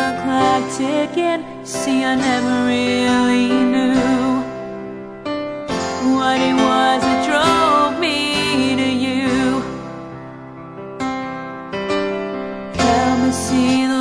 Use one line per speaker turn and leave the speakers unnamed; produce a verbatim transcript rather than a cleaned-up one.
the clock ticking. See, I never really knew what it was that drove me to you. Help me see the